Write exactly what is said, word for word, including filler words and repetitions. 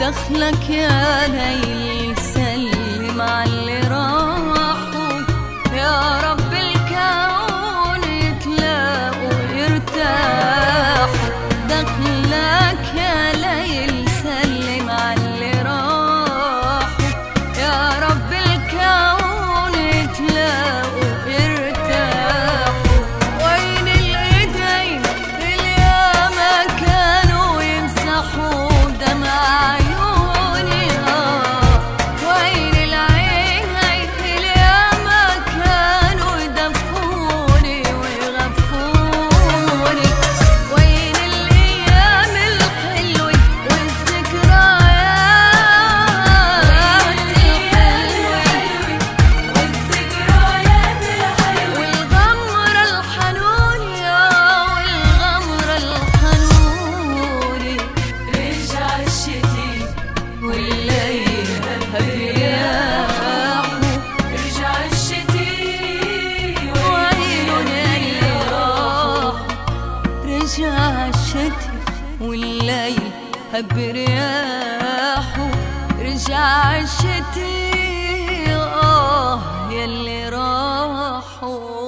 دخلك يا ليل سلم على اللي راحوا، يا رب الكون يتلاقوا يرتاحوا. دخلك يا ليل سلم على اللي راحوا، يا رب الكون يتلاقوا يرتاحوا. وين الايدين اللي ياما كانوا يمسحوا دمع عيوني، اه وين العينين اللي ياما كانوا يدفوني ويغفوني. وين الايام الحلوه والذكريات الحلوه والذكريات الحلوه والغمره الحنوني، اه والغمره الحنوني. رجع الشتي والليل برياحه، رجع الشتي وعيونه اللي راحوا. رجع الشتي والليل برياحه، رجع الشتي اه يلي راحوا.